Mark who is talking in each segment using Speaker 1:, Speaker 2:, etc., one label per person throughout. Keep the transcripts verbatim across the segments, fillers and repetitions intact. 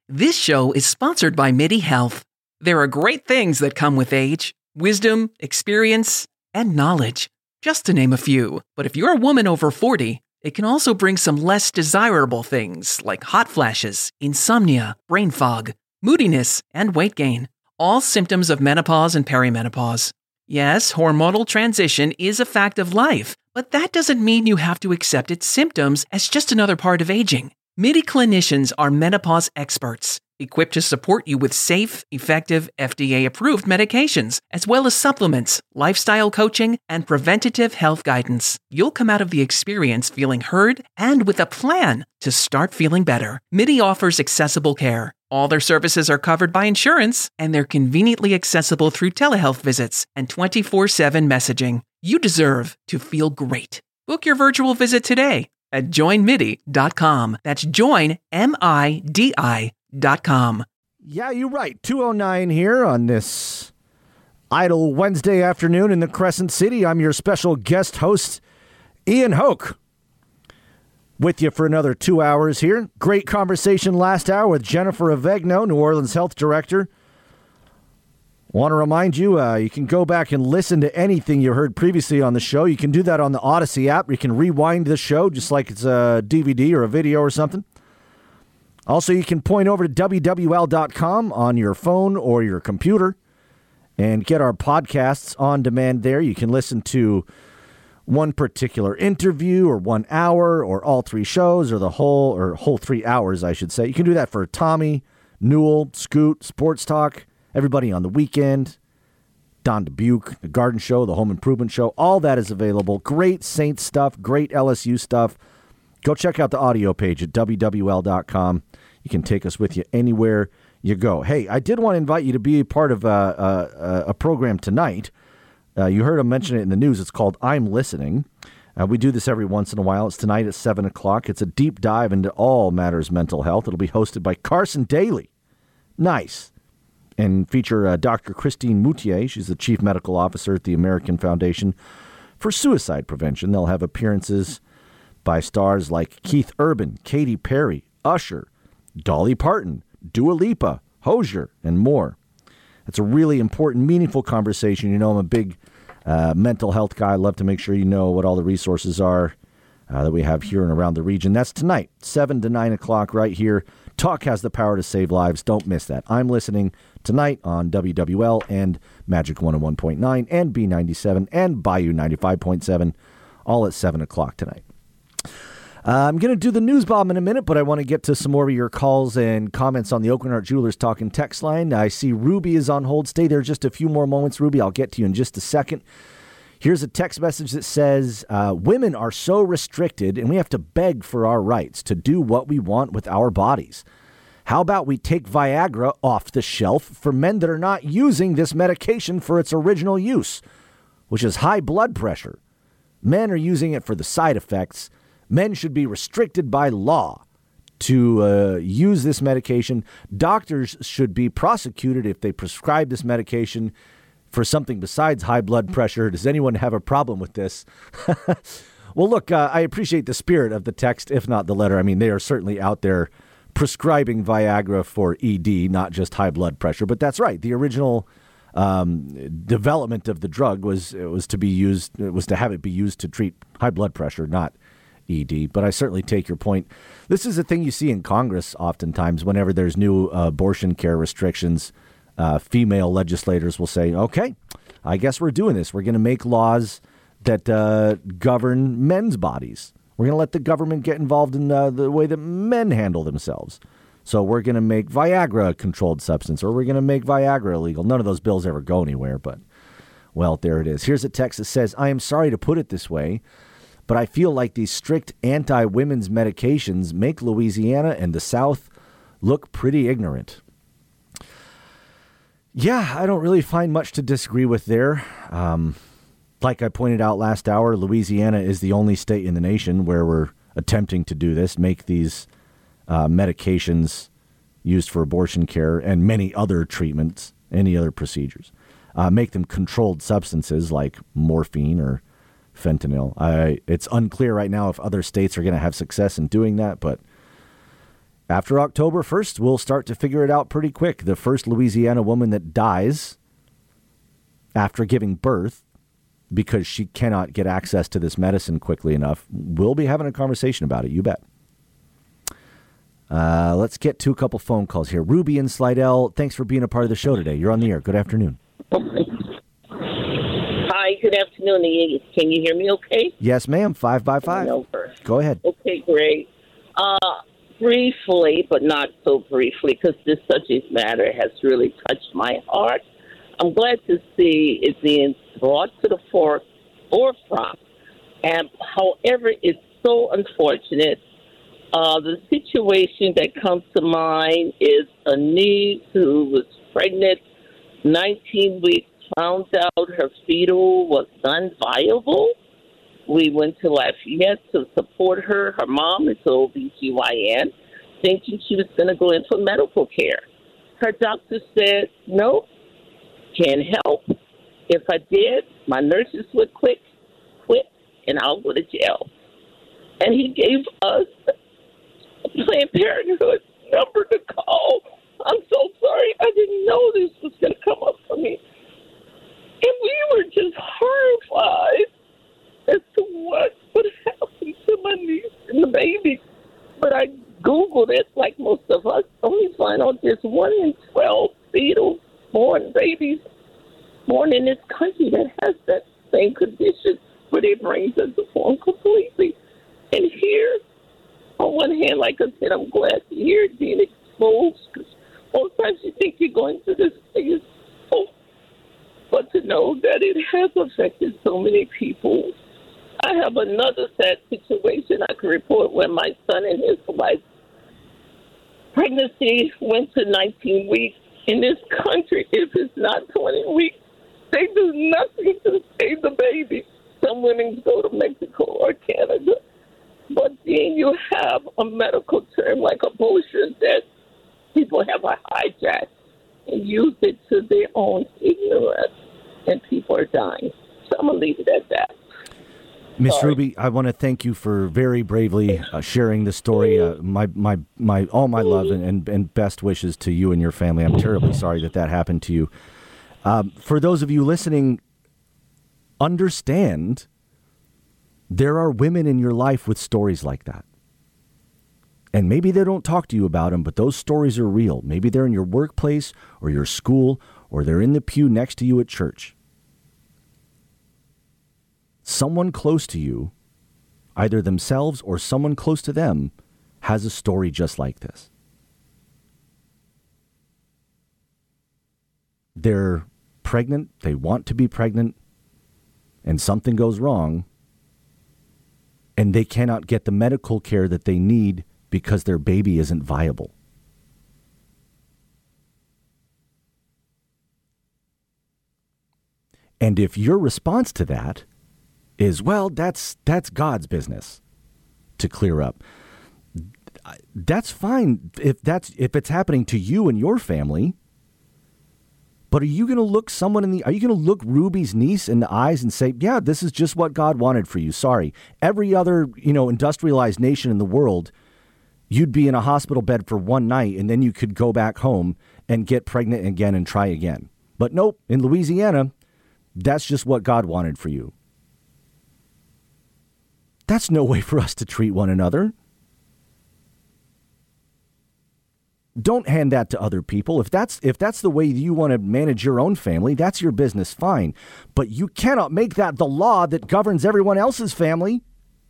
Speaker 1: This show is sponsored by MIDI Health. There are great things that come with age: wisdom, experience, and knowledge, just to name a few. But if you're a woman over forty, it can also bring some less desirable things like hot flashes, insomnia, brain fog, moodiness, and weight gain. All symptoms of menopause and perimenopause. Yes, hormonal transition is a fact of life, but that doesn't mean you have to accept its symptoms as just another part of aging. MIDI clinicians are menopause experts, equipped to support you with safe, effective, F D A-approved medications, as well as supplements, lifestyle coaching, and preventative health guidance. You'll come out of the experience feeling heard and with a plan to start feeling better. MIDI offers accessible care. All their services are covered by insurance, and they're conveniently accessible through telehealth visits and twenty-four seven messaging. You deserve to feel great. Book your virtual visit today at join midi dot com. That's join, M I D I dot com.
Speaker 2: Yeah, you're right. two oh nine here on this idle Wednesday afternoon in the Crescent City. I'm your special guest host, Ian Hoke, with you for another two hours here. Great conversation last hour with Jennifer Avegno, New Orleans Health Director. Want to remind you, uh, you can go back and listen to anything you heard previously on the show. You can do that on the Odyssey app. You can rewind the show just like it's a D V D or a video or something. Also, you can point over to W W L dot com on your phone or your computer and get our podcasts on demand there. You can listen to one particular interview or one hour or all three shows or the whole or whole three hours, I should say. You can do that for Tommy, Newell, Scoot, Sports Talk, everybody on the weekend, Don Dubuque, the Garden Show, the Home Improvement Show. All that is available. Great Saints stuff, great L S U stuff. Go check out the audio page at W W L dot com. You can take us with you anywhere you go. Hey, I did want to invite you to be a part of a, a, a program tonight. Uh, you heard him mention it in the news. It's called I'm Listening. Uh, we do this every once in a while. It's tonight at seven o'clock. It's a deep dive into all matters mental health. It'll be hosted by Carson Daly. Nice. And feature uh, Doctor Christine Moutier. She's the Chief Medical Officer at the American Foundation for Suicide Prevention. They'll have appearances by stars like Keith Urban, Katy Perry, Usher, Dolly Parton, Dua Lipa, Hozier, and more. It's a really important, meaningful conversation. You know, I'm a big uh, mental health guy. I love to make sure you know what all the resources are uh, that we have here and around the region. That's tonight, seven to nine o'clock right here. Talk has the power to save lives. Don't miss that. I'm Listening tonight on W W L and Magic one oh one point nine and B ninety-seven and Bayou ninety-five point seven, all at seven o'clock tonight. Uh, I'm going to do the news bomb in a minute, but I want to get to some more of your calls and comments on the Oakland Art Jewelers Talking text line. I see Ruby is on hold. Stay there just a few more moments, Ruby. I'll get to you in just a second. Here's a text message that says, uh, women are so restricted and we have to beg for our rights to do what we want with our bodies. How about we take Viagra off the shelf for men that are not using this medication for its original use, which is high blood pressure. Men are using it for the side effects. Men should be restricted by law to uh, use this medication. Doctors should be prosecuted if they prescribe this medication for something besides high blood pressure. Does anyone have a problem with this? Well, look, uh, I appreciate the spirit of the text, if not the letter. I mean, they are certainly out there prescribing Viagra for E D, not just high blood pressure. But that's right. The original um, development of the drug was it was to be used. It was to have it be used to treat high blood pressure, not E D, but I certainly take your point. This is a thing you see in Congress oftentimes whenever there's new uh, abortion care restrictions. Uh, female legislators will say, okay, I guess we're doing this. We're going to make laws that uh, govern men's bodies. We're going to let the government get involved in uh, the way that men handle themselves. So we're going to make Viagra a controlled substance, or we're going to make Viagra illegal. None of those bills ever go anywhere, but, well, there it is. Here's a text that says, I am sorry to put it this way, but I feel like these strict anti-women's medications make Louisiana and the South look pretty ignorant. Yeah, I don't really find much to disagree with there. Um, like I pointed out last hour, Louisiana is the only state in the nation where we're attempting to do this, make these uh, medications used for abortion care and many other treatments, any other procedures, uh, make them controlled substances like morphine or fentanyl. I, it's unclear right now if other states are going to have success in doing that, but After October first, we'll start to figure it out pretty quick. The first Louisiana woman that dies after giving birth because she cannot get access to this medicine quickly enough, we'll be having a conversation about it, you bet. Uh, let's get to a couple phone calls here. Ruby in Slidell, thanks for being a part of the show today. You're on the air. Good afternoon.
Speaker 3: Hi, good afternoon. Can you hear me okay?
Speaker 2: Yes, ma'am. Five by five. Go ahead.
Speaker 3: Okay, great. Uh, briefly, but not so briefly, because this subject matter has really touched my heart. I'm glad to see it being brought to the fore, forefront. And however, it's so unfortunate. Uh, the situation that comes to mind is a niece who was pregnant, nineteen weeks, found out her fetal was non-viable. We went to Lafayette to support her. Her mom is an O B G Y N, thinking she was going to go in for medical care. Her doctor said, no, can't help. If I did, my nurses would quit, quit, and I'll go to jail. And he gave us Planned Parenthood number to call. I'm so sorry. I didn't know this was going to come up for me. And we were just horrified as to what would happen to my niece and the baby. But I Googled it, like most of us, only find out there's one in twelve fetal born babies born in this country that has that same condition where their brains are deformed completely. And here, on one hand, like I said, I'm glad to hear it being exposed, because most times you think you're going through this thing, oh, but to know that it has affected so many people. I have another sad situation I can report where my son and his wife pregnancy went to nineteen weeks. In this country, if it's not twenty weeks, they do nothing to save the baby. Some women go to Mexico or Canada. But then you have a medical term like abortion that people have a hijack and use it to their own ignorance, and people are dying. So I'm going to leave it at that.
Speaker 2: Miss Ruby, I want to thank you for very bravely uh, sharing the story. Uh, my, my, my, all my love and, and, and best wishes to you and your family. I'm terribly sorry that that happened to you. Um, for those of you listening, understand there are women in your life with stories like that. And maybe they don't talk to you about them, but those stories are real. Maybe they're in your workplace or your school, or they're in the pew next to you at church. Someone close to you, either themselves or someone close to them, has a story just like this. They're pregnant, they want to be pregnant, and something goes wrong, and they cannot get the medical care that they need because their baby isn't viable. And if your response to that is, well, that's that's God's business to clear up, that's fine if that's if it's happening to you and your family. But are you going to look someone in the, are you going to look Ruby's niece in the eyes and say, yeah, this is just what God wanted for you? Sorry. Every other, you know, industrialized nation in the world, you'd be in a hospital bed for one night and then you could go back home and get pregnant again and try again. But nope, in Louisiana, that's just what God wanted for you. That's no way for us to treat one another. Don't hand that to other people. If that's if that's the way you want to manage your own family, that's your business, fine. But you cannot make that the law that governs everyone else's family.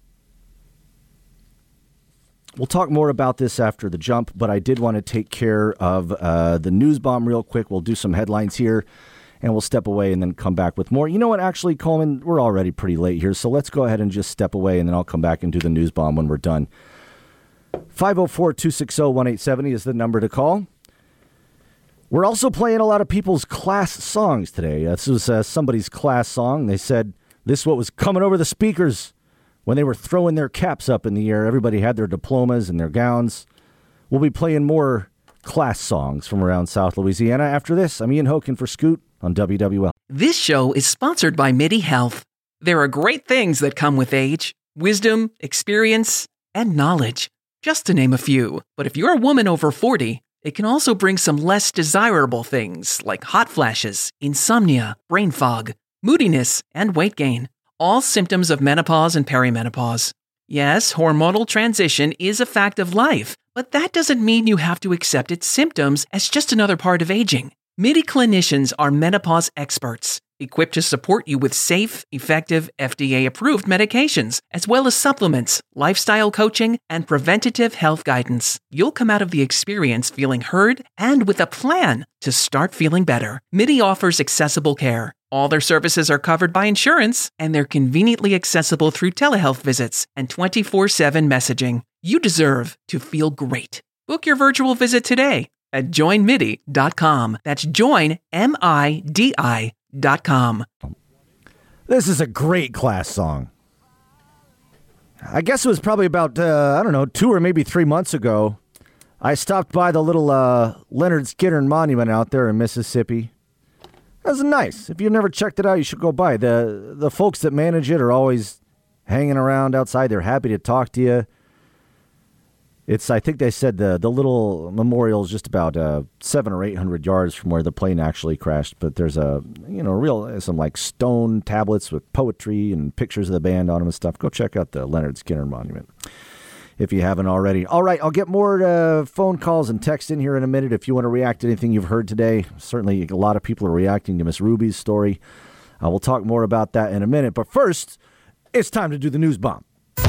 Speaker 2: We'll talk more about this after the jump, but I did want to take care of uh, the news bomb real quick. We'll do some headlines here, and we'll step away and then come back with more. You know what, actually, Coleman, we're already pretty late here, so let's go ahead and just step away, and then I'll come back and do the news bomb when we're done. five oh four, two six oh, one eight seven oh is the number to call. We're also playing a lot of people's class songs today. This was uh, somebody's class song. They said this is what was coming over the speakers when they were throwing their caps up in the air. Everybody had their diplomas and their gowns. We'll be playing more class songs from around South Louisiana. After this, I'm Ian Hoken for Scoot on W W L.
Speaker 1: This show is sponsored by MIDI Health. There are great things that come with age: wisdom, experience, and knowledge. just to name a few. But if you're a woman over forty, it can also bring some less desirable things like hot flashes, insomnia, brain fog, moodiness, and weight gain. All symptoms of menopause and perimenopause. Yes, hormonal transition is a fact of life, but that doesn't mean you have to accept its symptoms as just another part of aging. MIDI clinicians are menopause experts, equipped to support you with safe, effective, F D A-approved medications, as well as supplements, lifestyle coaching, and preventative health guidance. You'll come out of the experience feeling heard and with a plan to start feeling better. MIDI offers accessible care. All their services are covered by insurance, and they're conveniently accessible through telehealth visits and twenty-four seven messaging. You deserve to feel great. Book your virtual visit today at join midi dot com. That's join, M I D I dot com.
Speaker 2: This is a great Class song. I guess it was probably about, uh, I don't know, two or maybe three months ago. I stopped by the little uh, Leonard Skinner Monument out there in Mississippi. That was nice. If you've never checked it out, you should go by. The the folks that manage it are always hanging around outside. They're happy to talk to you. It's, I think they said the the little memorial is just about uh, seven or eight hundred yards from where the plane actually crashed. But there's a, you know, real, some like stone tablets with poetry and pictures of the band on them and stuff. Go check out the Leonard Skinner Monument if you haven't already. All right, I'll get more uh, phone calls and text in here in a minute if you want to react to anything you've heard today. Certainly a lot of people are reacting to Miss Ruby's story. Uh, we'll talk more about that in a minute. But first, it's time to do the news bomb.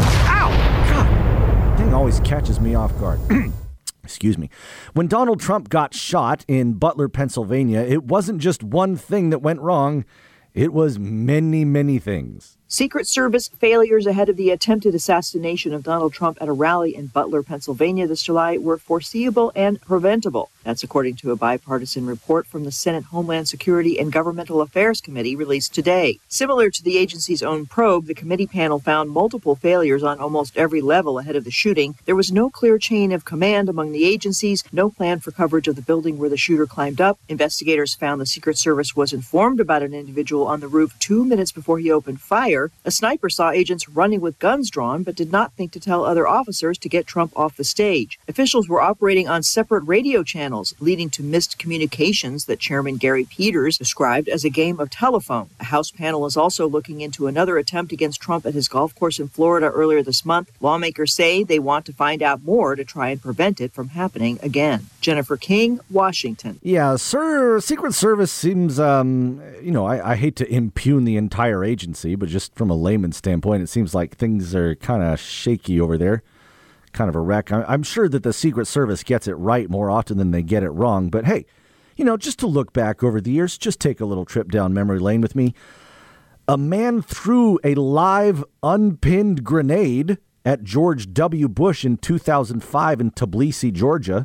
Speaker 2: Ow! God! Thing always catches me off guard. Excuse me. When Donald Trump got shot in Butler, Pennsylvania, it wasn't just one thing that went wrong. It was many, many things.
Speaker 4: Secret Service failures ahead of the attempted assassination of Donald Trump at a rally in Butler, Pennsylvania this July were foreseeable and preventable. That's according to a bipartisan report from the Senate Homeland Security and Governmental Affairs Committee released today. Similar to the agency's own probe, the committee panel found multiple failures on almost every level ahead of the shooting. There was no clear chain of command among the agencies, no plan for coverage of the building where the shooter climbed up. Investigators found the Secret Service was informed about an individual on the roof two minutes before he opened fire. A sniper saw agents running with guns drawn, but did not think to tell other officers to get Trump off the stage. Officials were operating on separate radio channels, leading to missed communications that Chairman Gary Peters described as a game of telephone. A House panel is also looking into another attempt against Trump at his golf course in Florida earlier this month. Lawmakers say they want to find out more to try and prevent it from happening again. Jennifer King, Washington.
Speaker 2: Yeah, sir, Secret Service seems, um, you know, I, I hate to impugn the entire agency, but just from a layman's standpoint, it seems like things are kind of shaky over there, kind of a wreck. I, I'm sure that the Secret Service gets it right more often than they get it wrong, but hey, you know, just to look back over the years, just take a little trip down memory lane with me. A man threw a live unpinned grenade at George W. Bush in two thousand five in Tbilisi, Georgia.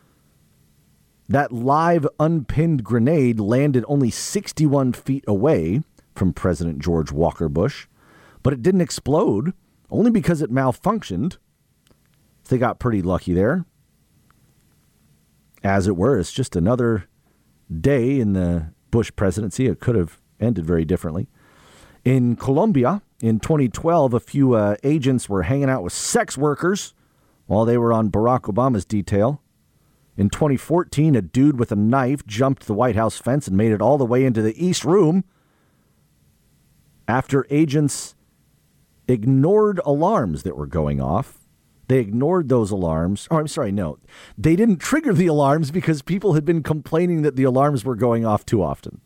Speaker 2: That live unpinned grenade landed only sixty-one feet away from President George Walker Bush, but it didn't explode, only because it malfunctioned. They got pretty lucky there. As it were, it's just another day in the Bush presidency. It could have ended very differently. In Colombia, in twenty twelve, a few uh, agents were hanging out with sex workers while they were on Barack Obama's detail. In twenty fourteen, a dude with a knife jumped the White House fence and made it all the way into the East Room after agents ignored alarms that were going off. They ignored those alarms. Oh, I'm sorry, no. They didn't trigger the alarms because people had been complaining that the alarms were going off too often.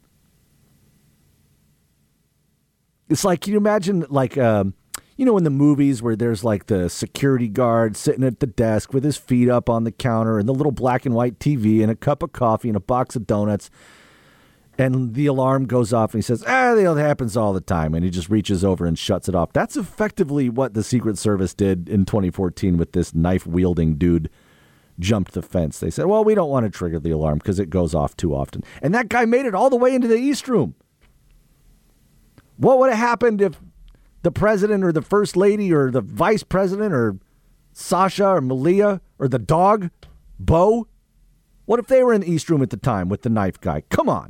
Speaker 2: It's like, can you imagine, like, um, you know, in the movies where there's like the security guard sitting at the desk with his feet up on the counter and the little black and white T V and a cup of coffee and a box of donuts, and the alarm goes off and he says, ah, that happens all the time. And he just reaches over and shuts it off. That's effectively what the Secret Service did in twenty fourteen with this knife-wielding dude jumped the fence. They said, well, we don't want to trigger the alarm because it goes off too often. And that guy made it all the way into the East Room. What would have happened if the president or the first lady or the vice president or Sasha or Malia or the dog, Bo? What if they were in the East Room at the time with the knife guy? Come on.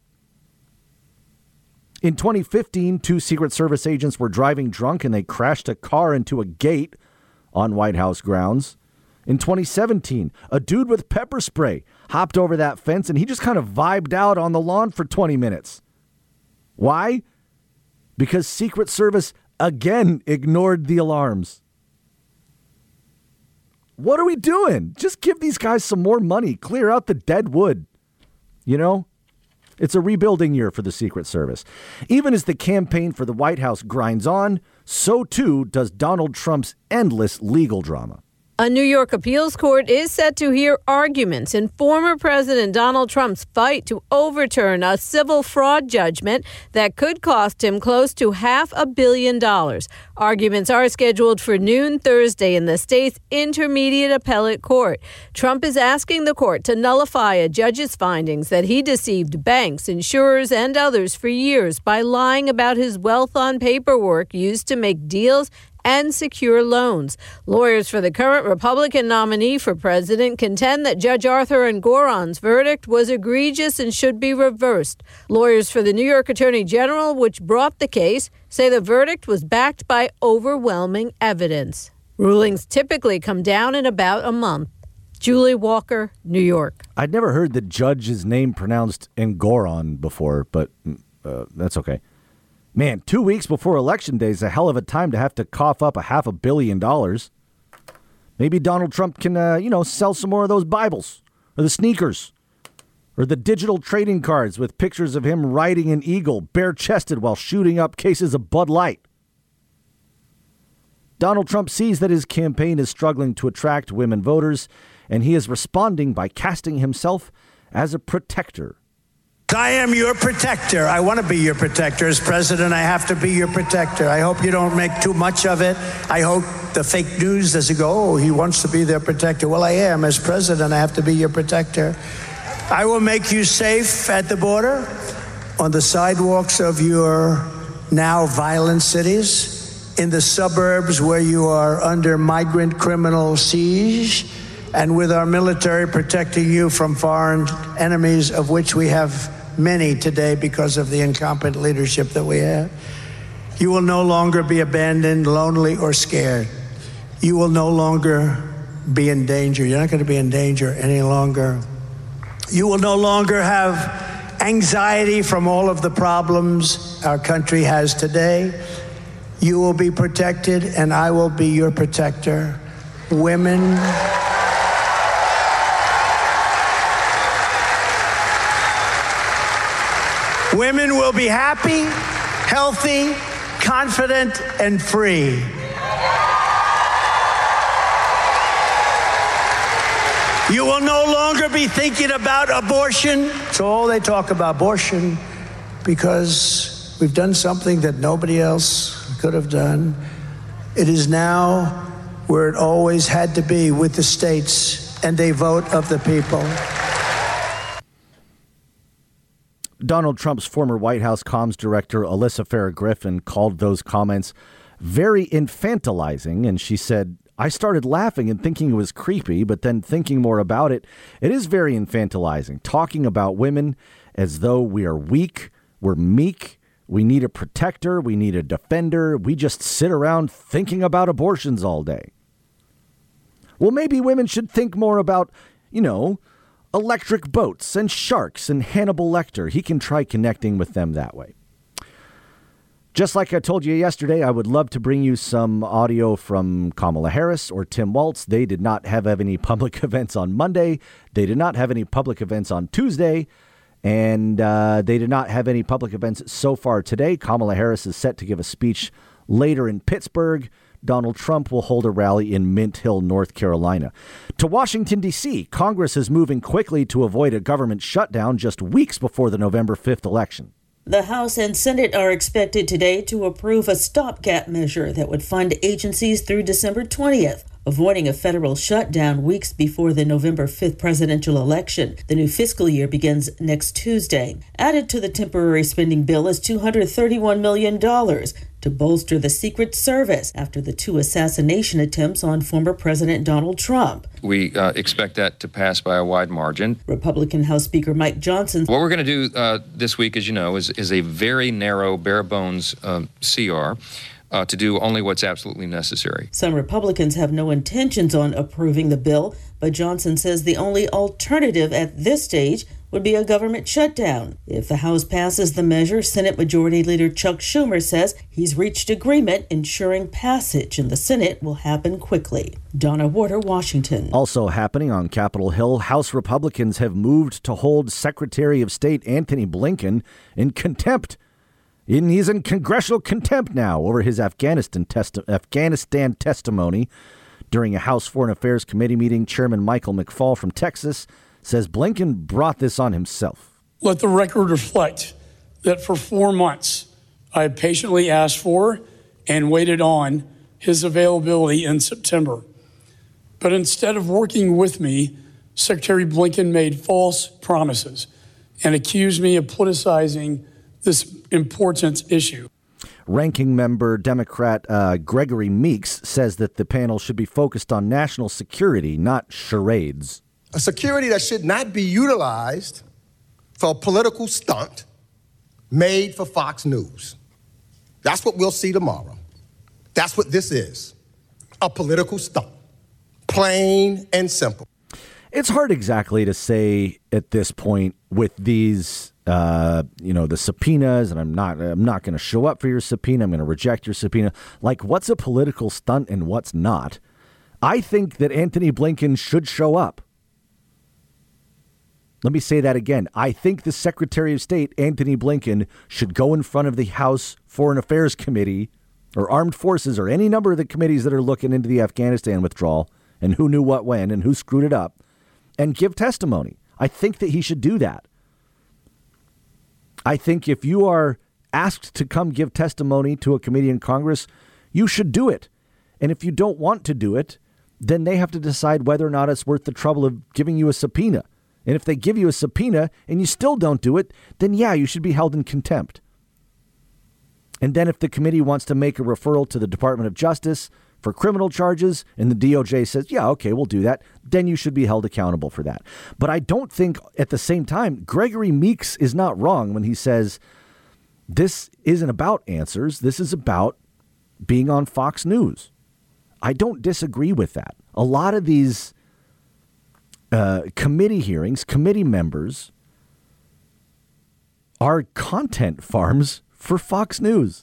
Speaker 2: In twenty fifteen, two Secret Service agents were driving drunk and they crashed a car into a gate on White House grounds. In twenty seventeen, a dude with pepper spray hopped over that fence and he just kind of vibed out on the lawn for twenty minutes. Why? Because Secret Service again ignored the alarms. What are we doing? Just give these guys some more money. Clear out the dead wood. You know? It's a rebuilding year for the Secret Service. Even as the campaign for the White House grinds on, so too does Donald Trump's endless legal drama.
Speaker 5: A New York appeals court is set to hear arguments in former President Donald Trump's fight to overturn a civil fraud judgment that could cost him close to half a billion dollars. Arguments are scheduled for noon Thursday in the state's Intermediate Appellate Court. Trump is asking the court to nullify a judge's findings that he deceived banks, insurers, and others for years by lying about his wealth on paperwork used to make deals and secure loans. Lawyers for the current Republican nominee for president contend that Judge Arthur Engoron's verdict was egregious and should be reversed. Lawyers for the New York Attorney General, which brought the case, say the verdict was backed by overwhelming evidence. Rulings typically come down in about a month. Julie Walker, New York.
Speaker 2: I'd never heard the judge's name pronounced Engoron before, but uh, that's okay. Man, two weeks before Election Day is a hell of a time to have to cough up a half a billion dollars. Maybe Donald Trump can, uh, you know, sell some more of those Bibles or the sneakers or the digital trading cards with pictures of him riding an eagle bare-chested while shooting up cases of Bud Light. Donald Trump sees that his campaign is struggling to attract women voters, and he is responding by casting himself as a protector.
Speaker 6: I am your protector. I want to be your protector. As president, I have to be your protector. I hope you don't make too much of it. I hope the fake news doesn't go, oh, he wants to be their protector. Well, I am. As president, I have to be your protector. I will make you safe at the border, on the sidewalks of your now violent cities, in the suburbs where you are under migrant criminal siege, and with our military protecting you from foreign enemies, of which we have many today because of the incompetent leadership that we have. You will no longer be abandoned, lonely, or scared. You will no longer be in danger. You're not going to be in danger any longer. You will no longer have anxiety from all of the problems our country has today. You will be protected, and I will be your protector. Women... Women will be happy, healthy, confident, and free. You will no longer be thinking about abortion. So all they talk about abortion because we've done something that nobody else could have done. It is now where it always had to be, with the states and a vote of the people.
Speaker 2: Donald Trump's former White House comms director, Alyssa Farah Griffin, called those comments very infantilizing, and she said, I started laughing and thinking it was creepy, but then thinking more about it, it is very infantilizing, talking about women as though we are weak, we're meek, we need a protector, we need a defender, we just sit around thinking about abortions all day. Well, maybe women should think more about, you know, electric boats and sharks and Hannibal Lecter. He can try connecting with them that way. Just like I told you yesterday, I would love to bring you some audio from Kamala Harris or Tim Walz. They did not have any public events on Monday. They did not have any public events on Tuesday. And uh, they did not have any public events so far today. Kamala Harris is set to give a speech later in Pittsburgh. Donald Trump will hold a rally in Mint Hill, North Carolina. To Washington, D C, Congress is moving quickly to avoid a government shutdown just weeks before the November fifth election.
Speaker 7: The House and Senate are expected today to approve a stopgap measure that would fund agencies through December twentieth, avoiding a federal shutdown weeks before the November fifth presidential election. The new fiscal year begins next Tuesday. Added to the temporary spending bill is two hundred thirty-one million dollars to bolster the Secret Service after the two assassination attempts on former President Donald Trump.
Speaker 8: We uh, expect that to pass by a wide margin.
Speaker 7: Republican House Speaker Mike Johnson.
Speaker 8: What we're going to do uh, this week, as you know, is, is a very narrow, bare bones um, C R. uh, to do only what's absolutely necessary.
Speaker 7: Some Republicans have no intentions on approving the bill, but Johnson says the only alternative at this stage would be a government shutdown. If the House passes the measure, Senate Majority Leader Chuck Schumer says he's reached agreement ensuring passage in the Senate will happen quickly. Donna Warder, Washington.
Speaker 2: Also happening on Capitol Hill, House Republicans have moved to hold Secretary of State Antony Blinken in contempt. In, he's in congressional contempt now over his Afghanistan, testi- Afghanistan testimony. During a House Foreign Affairs Committee meeting, Chairman Michael McFaul from Texas says Blinken brought this on himself.
Speaker 9: Let the record reflect that for four months, I have patiently asked for and waited on his availability in September. But instead of working with me, Secretary Blinken made false promises and accused me of politicizing this important issue.
Speaker 2: Ranking member Democrat uh, Gregory Meeks says that the panel should be focused on national security, not charades.
Speaker 10: A security that should not be utilized for a political stunt made for Fox News. That's what we'll see tomorrow. That's what this is, a political stunt, plain and simple.
Speaker 2: It's hard exactly to say at this point with these, uh, you know, the subpoenas, and I'm not, I'm not going to show up for your subpoena. I'm going to reject your subpoena. Like, what's a political stunt and what's not? I think that Antony Blinken should show up. Let me say that again. I think the Secretary of State, Antony Blinken, should go in front of the House Foreign Affairs Committee or Armed Forces or any number of the committees that are looking into the Afghanistan withdrawal and who knew what when and who screwed it up and give testimony. I think that he should do that. I think if you are asked to come give testimony to a committee in Congress, you should do it. And if you don't want to do it, then they have to decide whether or not it's worth the trouble of giving you a subpoena. And if they give you a subpoena and you still don't do it, then yeah, you should be held in contempt. And then if the committee wants to make a referral to the Department of Justice for criminal charges and the D O J says, yeah, okay, we'll do that, then you should be held accountable for that. But I don't think at the same time, Gregory Meeks is not wrong when he says this isn't about answers. This is about being on Fox News. I don't disagree with that. A lot of these Uh, committee hearings, committee members are content farms for Fox News.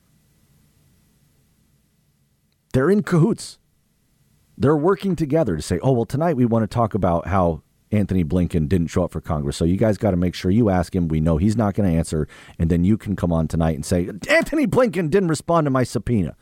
Speaker 2: They're in cahoots. They're working together to say, oh, well, tonight we want to talk about how Antony Blinken didn't show up for Congress. So you guys got to make sure you ask him. We know he's not going to answer. And then you can come on tonight and say, Antony Blinken didn't respond to my subpoena.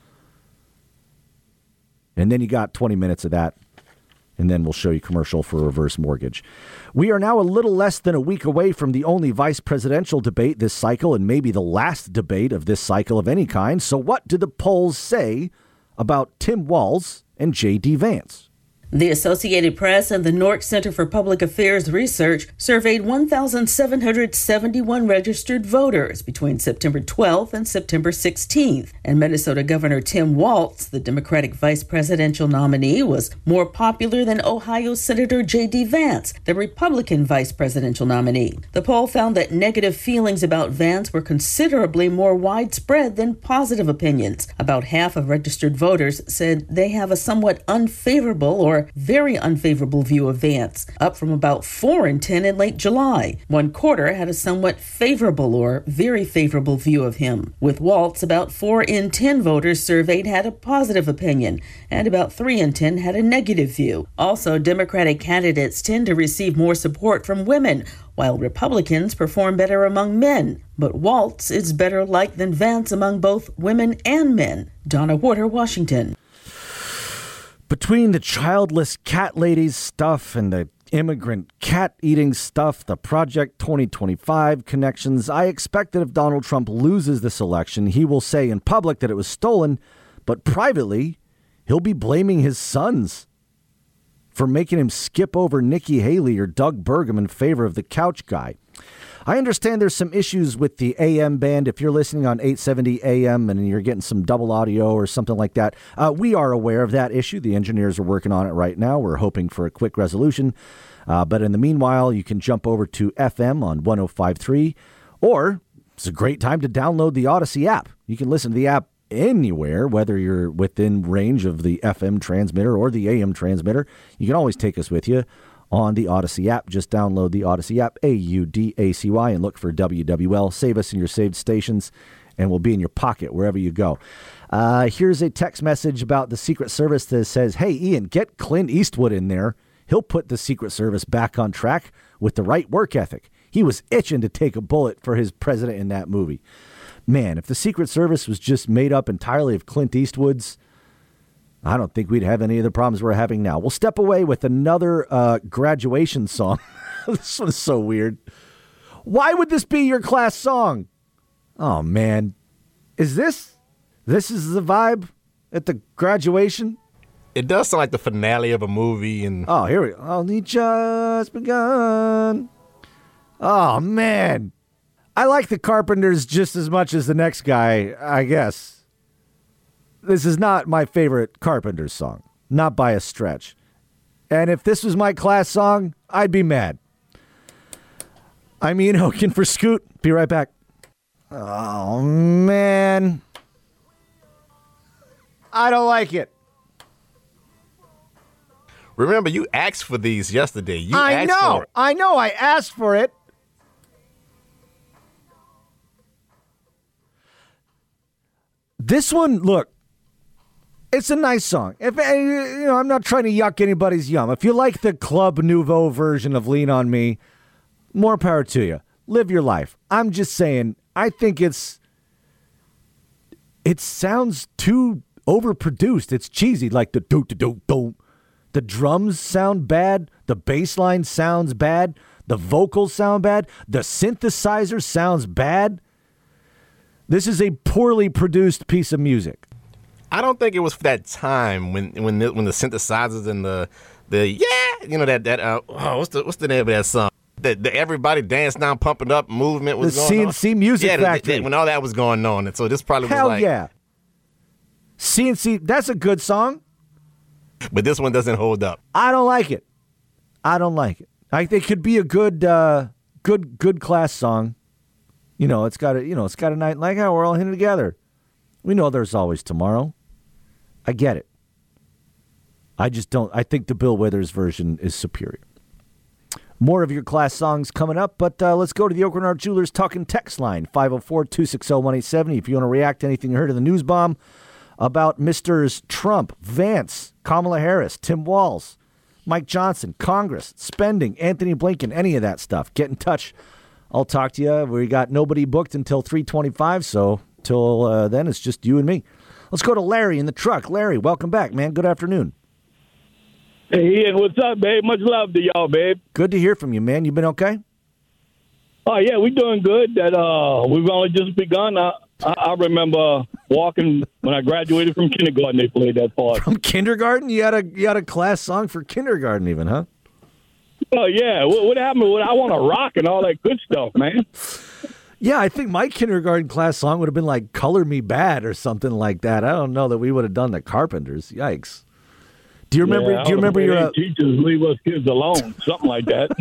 Speaker 2: And then you got twenty minutes of that. And then we'll show you commercial for reverse mortgage. We are now a little less than a week away from the only vice presidential debate this cycle and maybe the last debate of this cycle of any kind. So what do the polls say about Tim Walz and J D. Vance?
Speaker 7: The Associated Press and the Nork Center for Public Affairs Research surveyed one thousand seven hundred seventy-one registered voters between September twelfth and September sixteenth. And Minnesota Governor Tim Walz, the Democratic vice presidential nominee, was more popular than Ohio Senator J D. Vance, the Republican vice presidential nominee. The poll found that negative feelings about Vance were considerably more widespread than positive opinions. About half of registered voters said they have a somewhat unfavorable or very unfavorable view of Vance, up from about four in ten in late July. One quarter had a somewhat favorable or very favorable view of him. With Walz, about four in ten voters surveyed had a positive opinion, and about three in ten had a negative view. Also, Democratic candidates tend to receive more support from women, while Republicans perform better among men. But Walz is better liked than Vance among both women and men. Donna Warder, Washington.
Speaker 2: Between the childless cat ladies stuff and the immigrant cat eating stuff, the Project twenty twenty-five connections, I expect that if Donald Trump loses this election, he will say in public that it was stolen, but privately, he'll be blaming his sons for making him skip over Nikki Haley or Doug Burgum in favor of the couch guy. I understand there's some issues with the A M band. If you're listening on eight seventy A M and you're getting some double audio or something like that, uh, we are aware of that issue. The engineers are working on it right now. We're hoping for a quick resolution. Uh, but in the meanwhile, you can jump over to F M on one oh five point three, or it's a great time to download the Odyssey app. You can listen to the app anywhere, whether you're within range of the F M transmitter or the A M transmitter, you can always take us with you on the Odyssey app. Just download the Odyssey app, A U D A C Y, and look for W W L. Save us in your saved stations, and we'll be in your pocket wherever you go. Uh, here's a text message about the Secret Service that says, hey, Ian, get Clint Eastwood in there. He'll put the Secret Service back on track with the right work ethic. He was itching to take a bullet for his president in that movie. Man, if the Secret Service was just made up entirely of Clint Eastwoods, I don't think we'd have any of the problems we're having now. We'll step away with another uh, graduation song. This one is so weird. Why would this be your class song? Oh, man. Is this, this is the vibe at the graduation?
Speaker 11: It does sound like the finale of a movie. And
Speaker 2: Oh, here we go. Only just begun. Oh, man. I like the Carpenters just as much as the next guy, I guess. This is not my favorite Carpenters song. Not by a stretch. And if this was my class song, I'd be mad. I'm Ian Hogan for Scoot. Be right back. Oh, man. I don't like it.
Speaker 11: Remember, you asked for these yesterday. You
Speaker 2: I
Speaker 11: asked
Speaker 2: know.
Speaker 11: for it.
Speaker 2: I know. I asked for it. This one, look, it's a nice song. If you know, I'm not trying to yuck anybody's yum. If you like the Club Nouveau version of Lean on Me, more power to you. Live your life. I'm just saying, I think it's it sounds too overproduced. It's cheesy, like the do do do do. The drums sound bad. The bass line sounds bad. The vocals sound bad. The synthesizer sounds bad. This is a poorly produced piece of music.
Speaker 11: I don't think it was for that time when when the, when the synthesizers and the the yeah, you know that that uh, oh, what's the what's the name of that song? The, the everybody dance now, pumping up movement was
Speaker 2: the
Speaker 11: going
Speaker 2: C
Speaker 11: on.
Speaker 2: N C Music
Speaker 11: yeah,
Speaker 2: Factory.
Speaker 11: The, the, when all that was going on, and so this probably
Speaker 2: Hell
Speaker 11: was like
Speaker 2: yeah. C N C, that's a good song.
Speaker 11: But this one doesn't hold up.
Speaker 2: I don't like it. I don't like it. I think it could be a good, uh, good, good class song. You know, it's got a, you know, it's got a night like how we're all in it together. We know there's always tomorrow. I get it. I just don't. I think the Bill Withers version is superior. More of your class songs coming up, but uh, let's go to the Oak Renard Jewelers Talking Text line, five oh four, two six oh, one eight seven oh. If you want to react to anything you heard of the news bomb about Misters Trump, Vance, Kamala Harris, Tim Walz, Mike Johnson, Congress, spending, Anthony Blinken, any of that stuff, get in touch. I'll talk to you. We got nobody booked until three twenty-five, so till uh, then it's just you and me. Let's go to Larry in the truck. Larry, welcome back, man. Good afternoon.
Speaker 12: Hey, Ian, what's up, babe? Much love to y'all, babe.
Speaker 2: Good to hear from you, man. You been okay?
Speaker 12: Oh, yeah, we're doing good. That uh, we've only just begun. I, I, I remember walking when I graduated from kindergarten. They played that part.
Speaker 2: From kindergarten? You had a you had a class song for kindergarten, even, huh?
Speaker 12: Oh yeah. What, what happened? With I Want to Rock and all that good stuff, man.
Speaker 2: Yeah, I think my kindergarten class song would have been like "Color Me Bad" or something like that. I don't know that we would have done the Carpenters. Yikes! Do you remember?
Speaker 12: Yeah,
Speaker 2: do you remember your uh,
Speaker 12: teachers leave us kids alone? Something like that.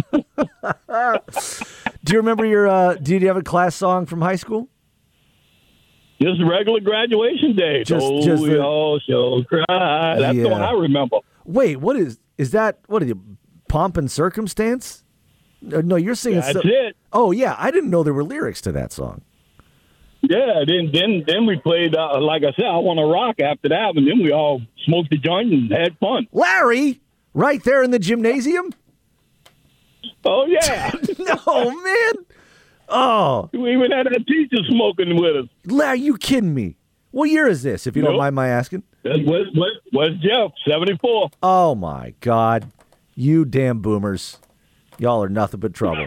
Speaker 2: Do you remember your? Uh, did you have a class song from high school?
Speaker 12: Just regular graduation day.
Speaker 2: Just,
Speaker 12: oh,
Speaker 2: just
Speaker 12: we
Speaker 2: the,
Speaker 12: all shall cry. That's
Speaker 2: yeah.
Speaker 12: the one I remember.
Speaker 2: Wait, what is is that? What are you? Pomp and Circumstance? No, you're singing.
Speaker 12: That's
Speaker 2: so-
Speaker 12: it.
Speaker 2: Oh yeah, I didn't know there were lyrics to that song.
Speaker 12: Yeah, then then then we played, uh, like I said, I Want to Rock after that, and then we all smoked the joint and had fun.
Speaker 2: Larry, right there in the gymnasium?
Speaker 12: Oh, yeah.
Speaker 2: No, man. Oh.
Speaker 12: We even had a teacher smoking with us.
Speaker 2: Larry, you kidding me? What year is this, if you
Speaker 12: Nope.
Speaker 2: don't mind my asking?
Speaker 12: That's West, West, West Jeff, seventy-four.
Speaker 2: Oh, my God. You damn boomers. Y'all are nothing but trouble.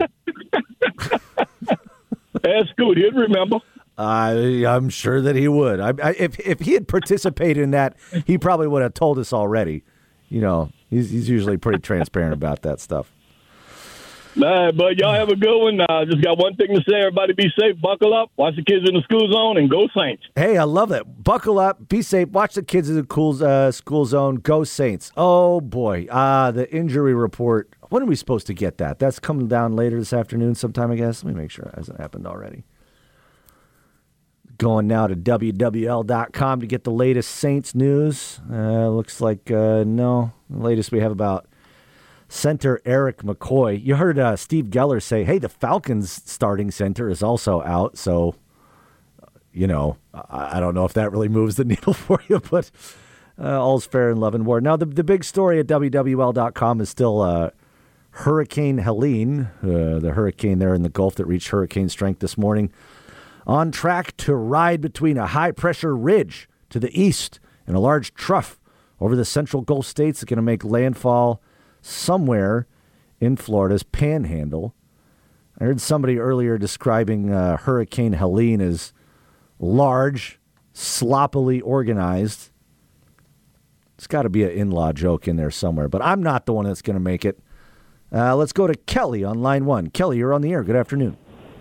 Speaker 12: That's good. He'd remember.
Speaker 2: I, I'm sure that he would. I, I, if if he had participated in that, he probably would have told us already. You know, he's he's usually pretty transparent about that stuff.
Speaker 12: All right, bud. Y'all have a good one. Uh, just got one thing to say. Everybody be safe. Buckle up. Watch the kids in the school zone and go Saints.
Speaker 2: Hey, I love that. Buckle up. Be safe. Watch the kids in the cool, uh, school zone. Go Saints. Oh, boy. Ah, uh, the injury report. When are we supposed to get that? That's coming down later this afternoon sometime, I guess. Let me make sure it hasn't happened already. Going now to W W L dot com to get the latest Saints news. Uh, looks like, uh, no, the latest we have about center Eric McCoy. You heard uh, Steve Geller say, hey, the Falcons starting center is also out. So, you know, I, I don't know if that really moves the needle for you, but uh, all's fair in love and war. Now, the, the big story at W W L dot com is still uh, Hurricane Helene, uh, the hurricane there in the Gulf that reached hurricane strength this morning, on track to ride between a high-pressure ridge to the east and a large trough over the central Gulf states. It's going to make landfall somewhere in Florida's panhandle. I heard somebody earlier describing uh, Hurricane Helene as large, sloppily organized. It's got to be an in-law joke in there somewhere, but I'm not the one that's going to make it. Uh, let's go to Kelly on line one. Kelly, you're on the air. Good afternoon.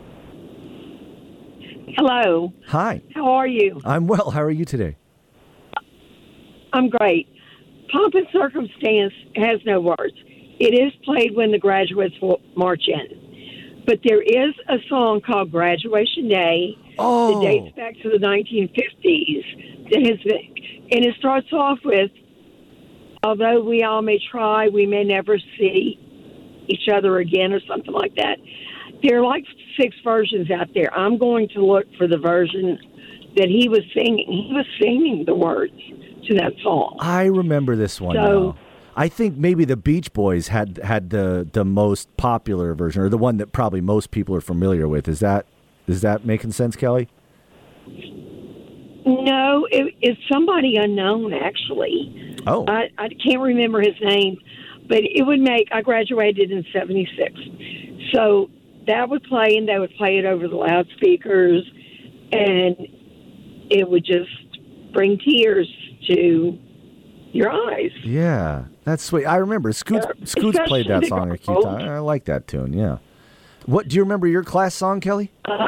Speaker 13: Hello.
Speaker 2: Hi.
Speaker 13: How are you?
Speaker 2: I'm well. How are you today?
Speaker 13: I'm great. Pomp and Circumstance has no words. It is played when the graduates will march in. But there is a song called Graduation Day
Speaker 2: oh.
Speaker 13: that dates back to the nineteen fifties. That has been, and it starts off with, although we all may try, we may never see each other again, or something like that. There are like six versions out there. I'm going to look for the version that he was singing. He was singing the words to that song.
Speaker 2: I remember this one
Speaker 13: so,
Speaker 2: now. I think maybe the Beach Boys had had the, the most popular version, or the one that probably most people are familiar with. Is that is that making sense, Kelly?
Speaker 13: No, it, it's somebody unknown, actually.
Speaker 2: Oh.
Speaker 13: I, I can't remember his name, but it would make, I graduated in seventy-six. So that would play, and they would play it over the loudspeakers, and it would just bring tears to your eyes.
Speaker 2: Yeah, that's sweet. I remember Scoots,
Speaker 13: Uh,
Speaker 2: Scoots played that
Speaker 13: especially
Speaker 2: song
Speaker 13: the
Speaker 2: a few
Speaker 13: girls.
Speaker 2: times. I like that tune, yeah. What, do you remember your class song, Kelly?
Speaker 13: Uh,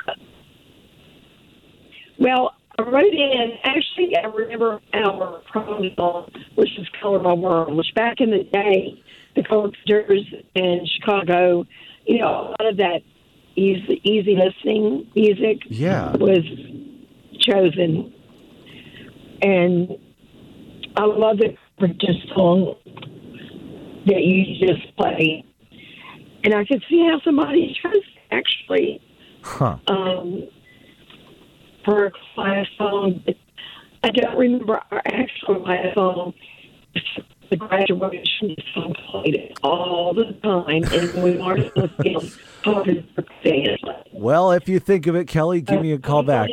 Speaker 13: well, I wrote in, actually, I remember our prom song, which is Color My World, which back in the day, the collectors in Chicago, you know, a lot of that easy, easy listening music
Speaker 2: Yeah.
Speaker 13: was chosen. And I love the just song that you just played. And I could see how somebody chose, actually,
Speaker 2: Huh.
Speaker 13: um, for a class song. But I don't remember our actual class song. The graduation song played it all the time, and we marched on the field.
Speaker 2: Well, if you think of it, Kelly, give me a call back.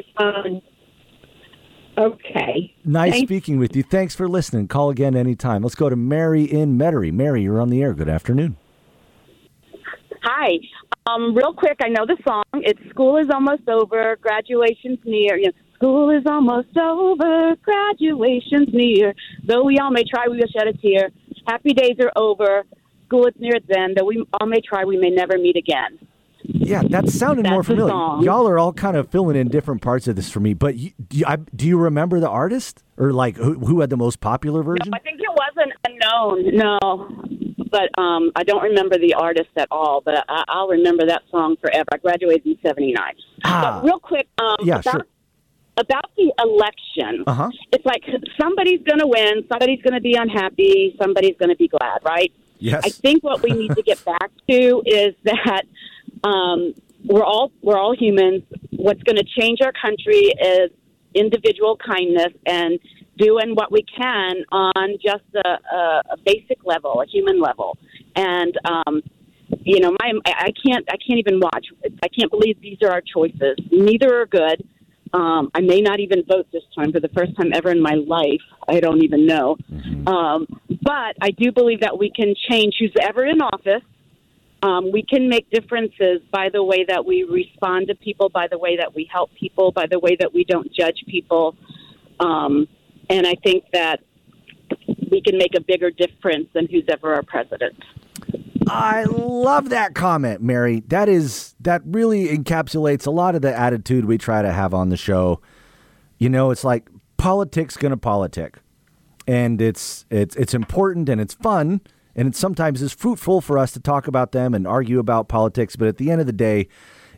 Speaker 13: Okay.
Speaker 2: Nice
Speaker 13: Thanks.
Speaker 2: speaking with you. Thanks for listening. Call again anytime. Let's go to Mary in Metairie. Mary, you're on the air. Good afternoon.
Speaker 14: Hi. Um, real quick, I know the song. It's School is Almost Over, Graduation's Near. You know, school is almost over, graduation's near. Though we all may try, we will shed a tear. Happy days are over, school is near its end. Though we all may try, we may never meet again.
Speaker 2: Yeah, that sounded
Speaker 14: That's
Speaker 2: more
Speaker 14: the
Speaker 2: familiar.
Speaker 14: song.
Speaker 2: Y'all are all kind of filling in different parts of this for me. But you, do, you, I, do you remember the artist? Or like who, who had the most popular version?
Speaker 14: No, I think it wasn't unknown, no. But um, I don't remember the artist at all. But I, I'll remember that song forever. I graduated in seventy-nine.
Speaker 2: Ah.
Speaker 14: But real quick, um,
Speaker 2: Yeah,
Speaker 14: about,
Speaker 2: sure.
Speaker 14: about the election,
Speaker 2: Uh-huh.
Speaker 14: it's like somebody's going to win, somebody's going to be unhappy, somebody's going to be glad, right?
Speaker 2: Yes.
Speaker 14: I think what we need to get back to is that um, we're all we're all humans. What's going to change our country is individual kindness and doing what we can on just a, a, a basic level, a human level. And um, you know, my I can't I can't even watch. I can't believe these are our choices. Neither are good. Um, I may not even vote this time for the first time ever in my life. I don't even know.
Speaker 2: Mm-hmm.
Speaker 14: Um, but I do believe that we can change who's ever in office. Um, we can make differences by the way that we respond to people, by the way that we help people, by the way that we don't judge people. Um, and I think that we can make a bigger difference than who's ever our president.
Speaker 2: I love that comment, Mary. That is that really encapsulates a lot of the attitude we try to have on the show. You know, it's like politics gonna politic. And it's it's it's important and it's fun. And it sometimes is fruitful for us to talk about them and argue about politics. But at the end of the day,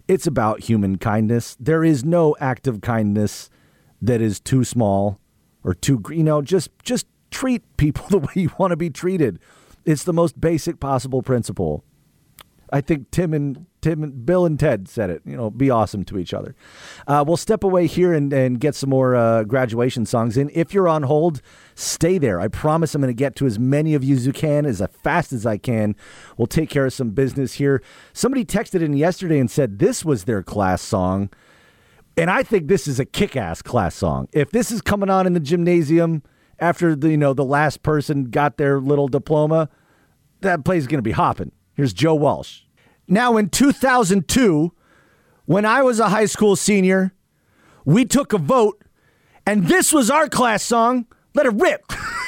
Speaker 2: It's about human kindness. There is no act of kindness that is too small or too, you know, just just treat people the way you want to be treated. It's the most basic possible principle. I think Tim and Tim and Bill and Ted said it. You know, be awesome to each other. Uh, we'll step away here and, and get some more uh, graduation songs in. If you're on hold, stay there. I promise I'm going to get to as many of you as you can as fast as I can. We'll take care of some business here. Somebody texted in yesterday and said this was their class song. And I think this is a kick-ass class song. If this is coming on in the gymnasium after the, you know, the last person got their little diploma, that place is going to be hopping. Here's Joe Walsh. Now, in two thousand two, when I was a high school senior, we took a vote, and this was our class song. Let it rip.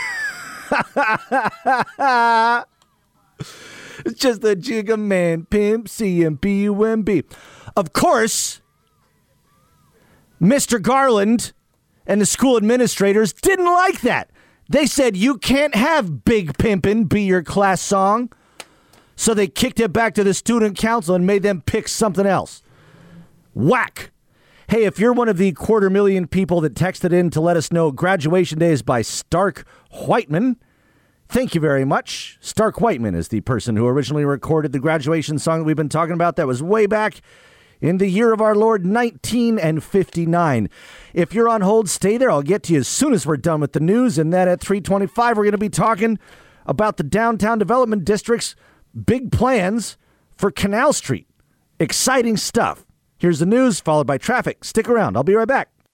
Speaker 2: It's just a Jigga Man, Pimp C and B U M B. Of course, Mister Garland and the school administrators didn't like that. They said, you can't have Big Pimpin' be your class song. So they kicked it back to the student council and made them pick something else. Whack. Hey, if you're one of the quarter million people that texted in to let us know Graduation Day is by Stark Whiteman, thank you very much. Stark Whiteman is the person who originally recorded the graduation song that we've been talking about. That was way back in the year of our Lord, nineteen fifty-nine. If you're on hold, stay there. I'll get to you as soon as we're done with the news. And then at three twenty-five, we're going to be talking about the downtown development district's big plans for Canal Street. Exciting stuff. Here's the news, followed by traffic. Stick around. I'll be right back.